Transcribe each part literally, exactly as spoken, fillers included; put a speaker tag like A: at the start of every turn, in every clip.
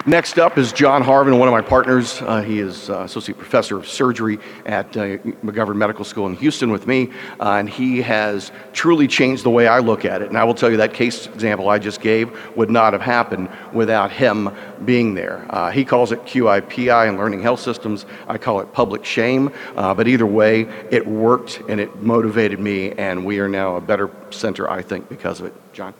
A: Next up is John Harvin, one of my partners. Uh, he is uh, Associate Professor of Surgery at uh, McGovern Medical School in Houston with me, uh, and he has truly changed the way I look at it. And I will tell you that case example I just gave would not have happened without him being there. Uh, he calls it Q I P I and Learning Health Systems. I call it public shame, uh, but either way, it worked and it motivated me, and we are now a better center, I think, because of it. John?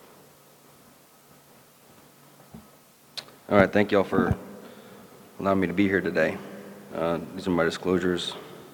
B: All right, thank you all for allowing me to be here today. Uh, these are my disclosures.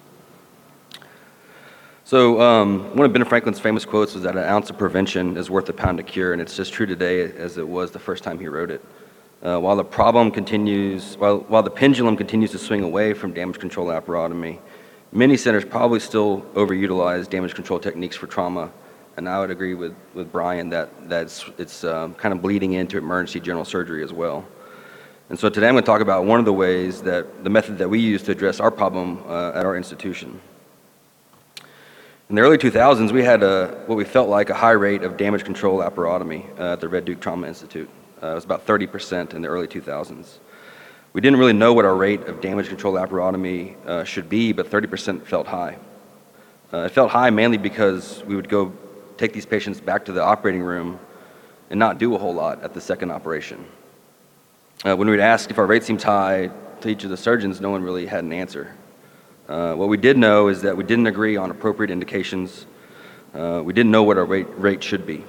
B: So um, one of Ben Franklin's famous quotes was that an ounce of prevention is worth a pound of cure, and it's just true today as it was the first time he wrote it. Uh, while the problem continues, while, while the pendulum continues to swing away from damage control laparotomy, many centers probably still overutilize damage control techniques for trauma, and I would agree with, with Brian that that's, it's um, kind of bleeding into emergency general surgery as well. And so today I'm going to talk about one of the ways that the method that we use to address our problem uh, at our institution. In the early two thousands, we had a, what we felt like a high rate of damage control laparotomy uh, at the Red Duke Trauma Institute. Uh, it was about thirty percent in the early two thousands. We didn't really know what our rate of damage control laparotomy uh, should be, but thirty percent felt high. Uh, it felt high mainly because we would go take these patients back to the operating room and not do a whole lot at the second operation. Uh, when we'd ask if our rate seems high to each of the surgeons, no one really had an answer. Uh, what we did know is that we didn't agree on appropriate indications. Uh, we didn't know what our rate, rate should be.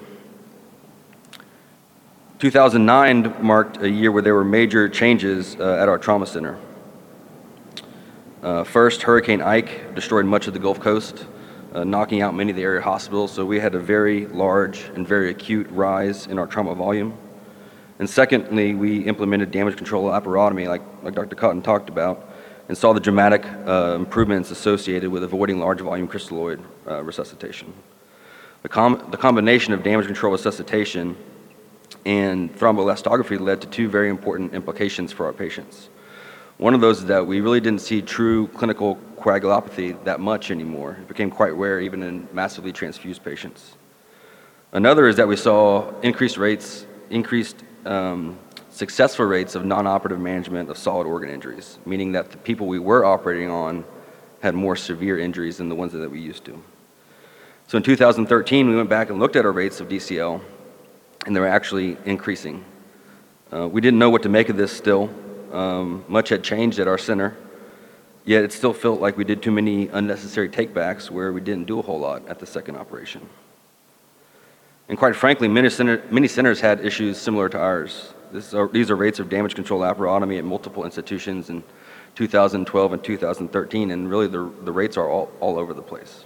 B: two thousand nine marked a year where there were major changes uh, at our trauma center. Uh, first, Hurricane Ike destroyed much of the Gulf Coast, uh, knocking out many of the area hospitals, so we had a very large and very acute rise in our trauma volume. And secondly, we implemented damage control laparotomy, like, like Doctor Cotton talked about, and saw the dramatic uh, improvements associated with avoiding large volume crystalloid uh, resuscitation. The, com the combination of damage control resuscitation and thromboelastography led to two very important implications for our patients. One of those is that we really didn't see true clinical coagulopathy that much anymore. It became quite rare even in massively transfused patients. Another is that we saw increased rates, increased um, successful rates of non-operative management of solid organ injuries, meaning that the people we were operating on had more severe injuries than the ones that we used to. So in two thousand thirteen, we went back and looked at our rates of D C L, and they were actually increasing. Uh, we didn't know what to make of this still. Um, much had changed at our center, yet it still felt like we did too many unnecessary takebacks where we didn't do a whole lot at the second operation. And quite frankly, many, center, many centers had issues similar to ours. This are, these are rates of damage control laparotomy at multiple institutions in two thousand twelve and two thousand thirteen, and really the, the rates are all, all over the place.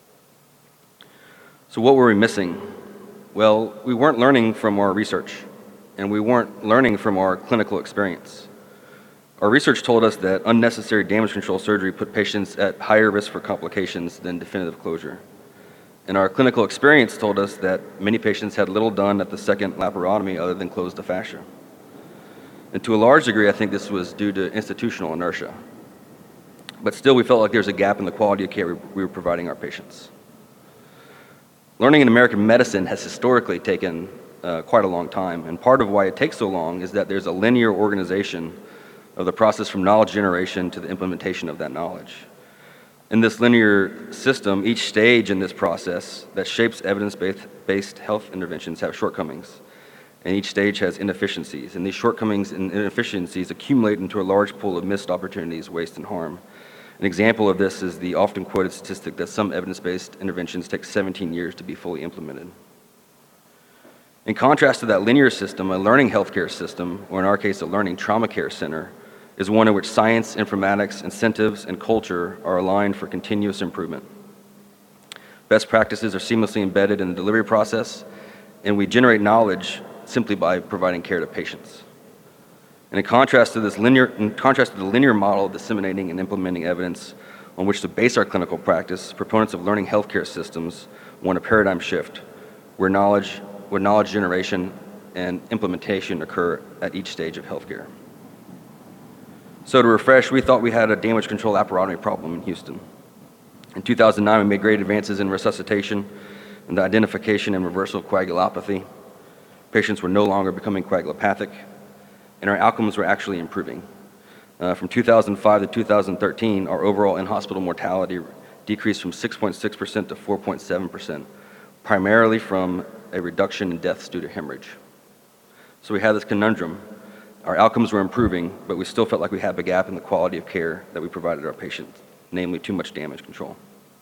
B: So what were we missing? Well, we weren't learning from our research, and we weren't learning from our clinical experience. Our research told us that unnecessary damage control surgery put patients at higher risk for complications than definitive closure. And our clinical experience told us that many patients had little done at the second laparotomy other than close the fascia. And to a large degree, I think this was due to institutional inertia. But still, we felt like there was a gap in the quality of care we were providing our patients. Learning in American medicine has historically taken uh, quite a long time, and part of why it takes so long is that there's a linear organization of the process from knowledge generation to the implementation of that knowledge. In this linear system, each stage in this process that shapes evidence-based health interventions have shortcomings, and each stage has inefficiencies, and these shortcomings and inefficiencies accumulate into a large pool of missed opportunities, waste, and harm. An example of this is the often quoted statistic that some evidence-based interventions take seventeen years to be fully implemented. In contrast to that linear system, a learning healthcare system, or in our case, a learning trauma care center, is one in which science, informatics, incentives, and culture are aligned for continuous improvement. Best practices are seamlessly embedded in the delivery process, and we generate knowledge simply by providing care to patients. And in contrast to this linear, in contrast to the linear model of disseminating and implementing evidence on which to base our clinical practice, proponents of learning healthcare systems want a paradigm shift where knowledge, where knowledge generation and implementation occur at each stage of healthcare. So to refresh, we thought we had a damage control laparotomy problem in Houston. In two thousand nine, we made great advances in resuscitation and the identification and reversal of coagulopathy. Patients were no longer becoming coagulopathic. and our outcomes were actually improving. Uh, from two thousand five to two thousand thirteen, our overall in-hospital mortality decreased from six point six percent to four point seven percent, primarily from a reduction in deaths due to hemorrhage. So we had this conundrum. Our outcomes were improving, but we still felt like we had a gap in the quality of care that we provided our patients, namely too much damage control.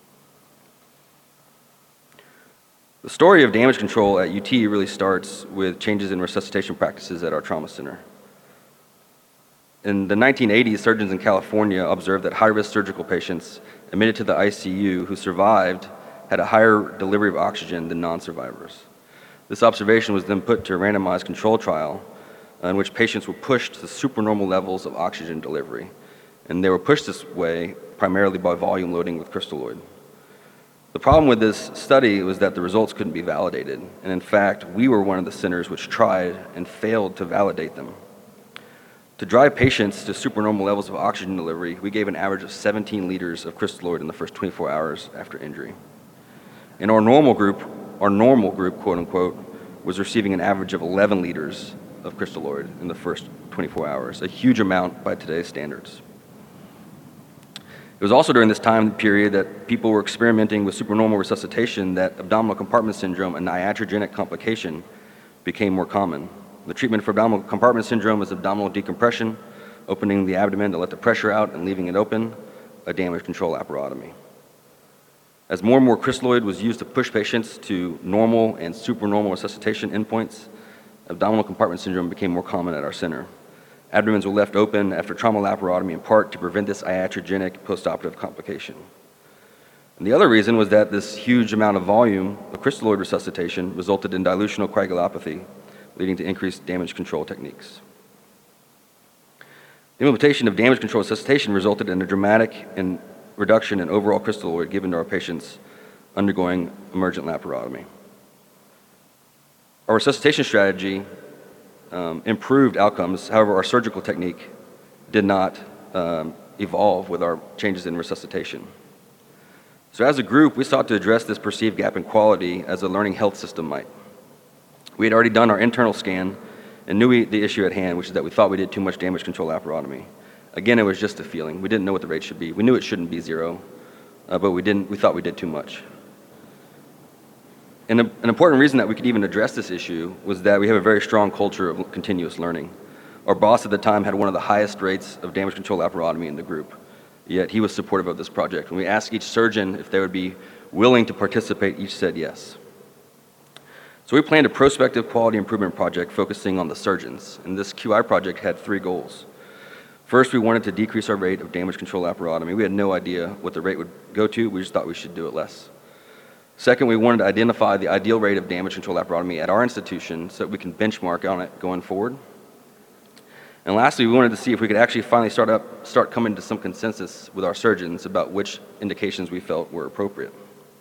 B: The story of damage control at U T really starts with changes in resuscitation practices at our trauma center. In the nineteen eighties, surgeons in California observed that high-risk surgical patients admitted to the I C U who survived had a higher delivery of oxygen than non-survivors. This observation was then put to a randomized control trial in which patients were pushed to supernormal levels of oxygen delivery, and they were pushed this way primarily by volume loading with crystalloid. The problem with this study was that the results couldn't be validated, and in fact, we were one of the centers which tried and failed to validate them. To drive patients to supernormal levels of oxygen delivery, we gave an average of seventeen liters of crystalloid in the first twenty-four hours after injury. In our normal group, our normal group, quote unquote, was receiving an average of eleven liters of crystalloid in the first twenty-four hours, a huge amount by today's standards. It was also during this time period that people were experimenting with supernormal resuscitation that abdominal compartment syndrome, a iatrogenic complication, became more common. The treatment for abdominal compartment syndrome is abdominal decompression, opening the abdomen to let the pressure out and leaving it open, a damage control laparotomy. As more and more crystalloid was used to push patients to normal and supernormal resuscitation endpoints, abdominal compartment syndrome became more common at our center. Abdomens were left open after trauma laparotomy in part to prevent this iatrogenic postoperative complication. And the other reason was that this huge amount of volume of crystalloid resuscitation resulted in dilutional coagulopathy, leading to increased damage control techniques. The implementation of damage control resuscitation resulted in a dramatic in reduction in overall crystalloid given to our patients undergoing emergent laparotomy. Our resuscitation strategy um, improved outcomes. However, our surgical technique did not um, evolve with our changes in resuscitation. So as a group, we sought to address this perceived gap in quality as a learning health system might. We had already done our internal scan and knew we, the issue at hand, which is that we thought we did too much damage control laparotomy. Again, it was just a feeling. We didn't know what the rate should be. We knew it shouldn't be zero, uh, but we didn't. We thought we did too much. And a, an important reason that we could even address this issue was that we have a very strong culture of continuous learning. Our boss at the time had one of the highest rates of damage control laparotomy in the group, yet he was supportive of this project. When we asked each surgeon if they would be willing to participate, each said yes. So we planned a prospective quality improvement project focusing on the surgeons, and this Q I project had three goals. First, we wanted to decrease our rate of damage control laparotomy. We had no idea what the rate would go to, we just thought we should do it less. Second, we wanted to identify the ideal rate of damage control laparotomy at our institution so that we can benchmark on it going forward. And lastly, we wanted to see if we could actually finally start up, start coming to some consensus with our surgeons about which indications we felt were appropriate.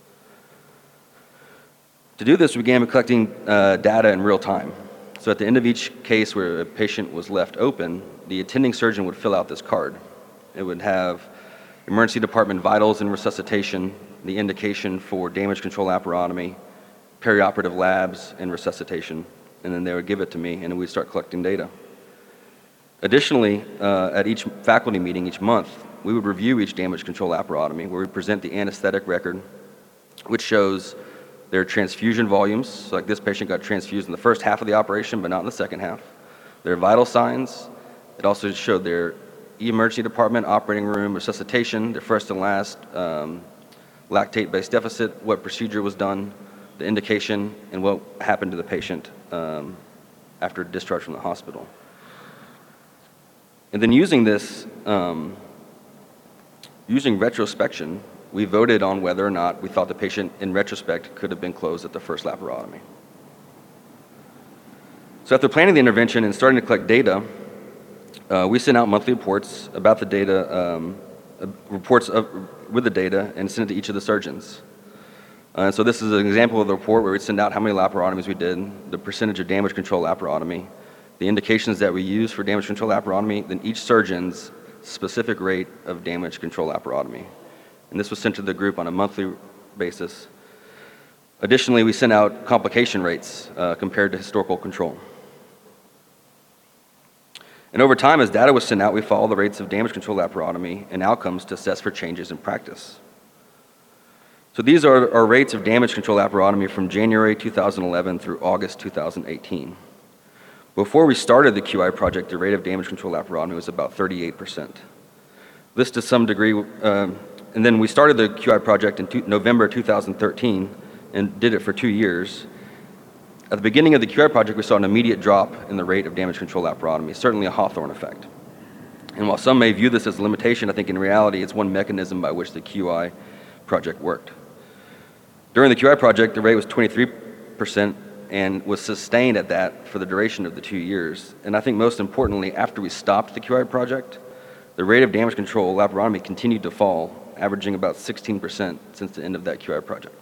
B: To do this, we began collecting uh, data in real time. So at the end of each case where a patient was left open, the attending surgeon would fill out this card. It would have emergency department vitals and resuscitation, the indication for damage control laparotomy, perioperative labs, and resuscitation, and then they would give it to me, and then we'd start collecting data. Additionally, uh, at each faculty meeting each month, we would review each damage control laparotomy, where we present the anesthetic record, which shows their transfusion volumes. So like this patient got transfused in the first half of the operation, but not in the second half. Their vital signs. It also showed their emergency department, operating room, resuscitation, their first and last um, lactate-based deficit, what procedure was done, the indication, and what happened to the patient um, after discharge from the hospital. And then using this, um, using retrospection, we voted on whether or not we thought the patient, in retrospect, could have been closed at the first laparotomy. So after planning the intervention and starting to collect data, uh, we sent out monthly reports about the data, um, uh, reports of, with the data, and sent it to each of the surgeons. Uh, so this is an example of the report where we send out how many laparotomies we did, the percentage of damage control laparotomy, the indications that we use for damage control laparotomy, then each surgeon's specific rate of damage control laparotomy. And this was sent to the group on a monthly basis. Additionally, we sent out complication rates uh, compared to historical control. And over time, as data was sent out, we followed the rates of damage control laparotomy and outcomes to assess for changes in practice. So these are our rates of damage control laparotomy from January two thousand eleven through August two thousand eighteen. Before we started the Q I project, the rate of damage control laparotomy was about thirty-eight percent. This to some degree, um, and then we started the Q I project in two, November two thousand thirteen and did it for two years. At the beginning of the Q I project, we saw an immediate drop in the rate of damage control laparotomy, certainly a Hawthorne effect. And while some may view this as a limitation, I think in reality it's one mechanism by which the Q I project worked. During the Q I project, the rate was twenty-three percent and was sustained at that for the duration of the two years. And I think most importantly, after we stopped the Q I project, the rate of damage control laparotomy continued to fall, averaging about sixteen percent since the end of that Q I project.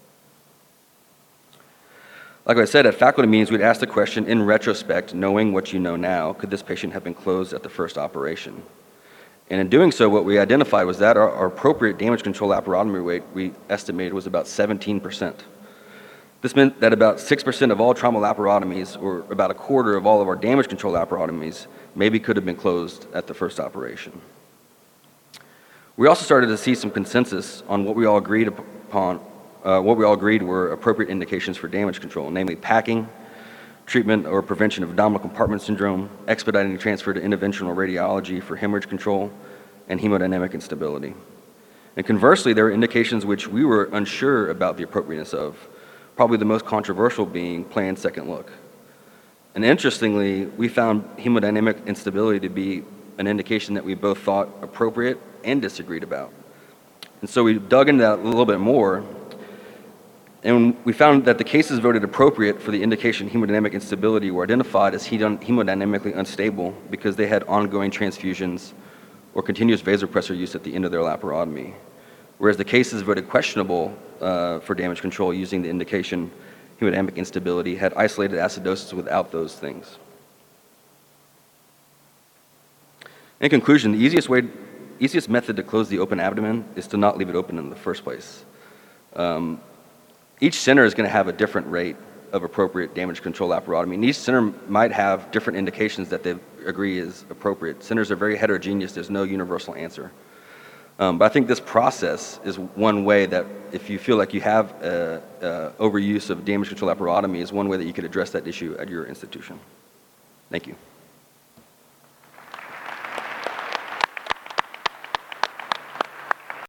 B: Like I said, at faculty meetings, we'd ask the question, in retrospect, knowing what you know now, could this patient have been closed at the first operation? And in doing so, what we identified was that our, our appropriate damage control laparotomy rate we estimated was about seventeen percent. This meant that about six percent of all trauma laparotomies, or about a quarter of all of our damage control laparotomies, maybe could have been closed at the first operation. We also started to see some consensus on what we all agreed upon, uh, what we all agreed were appropriate indications for damage control, namely packing, treatment or prevention of abdominal compartment syndrome, expediting transfer to interventional radiology for hemorrhage control, and hemodynamic instability. And conversely, there were indications which we were unsure about the appropriateness of, probably the most controversial being planned second look. And interestingly, we found hemodynamic instability to be an indication that we both thought appropriate and disagreed about. And so we dug into that a little bit more, and we found that the cases voted appropriate for the indication hemodynamic instability were identified as hemodynamically unstable because they had ongoing transfusions or continuous vasopressor use at the end of their laparotomy, whereas the cases voted questionable uh, for damage control using the indication hemodynamic instability had isolated acidosis without those things. In conclusion, the easiest way, easiest method to close the open abdomen is to not leave it open in the first place. Um, Each center is going to have a different rate of appropriate damage control laparotomy, and each center might have different indications that they agree is appropriate. Centers are very heterogeneous. There's no universal answer. Um, but I think this process is one way that if you feel like you have a, a overuse of damage control laparotomy is one way that you could address that issue at your institution. Thank you.